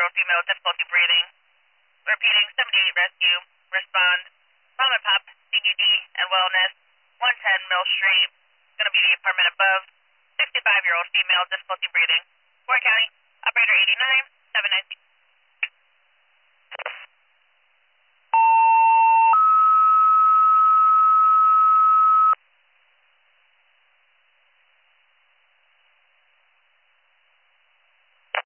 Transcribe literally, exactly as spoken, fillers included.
sixty-five-year-old female, difficulty breathing. Repeating, seventy-eight rescue. Respond. Mom and Pop, C B D and Wellness, one ten Mill Street. Going to be the apartment above. sixty-five-year-old female, difficulty breathing. Warren County, operator eighty-nine.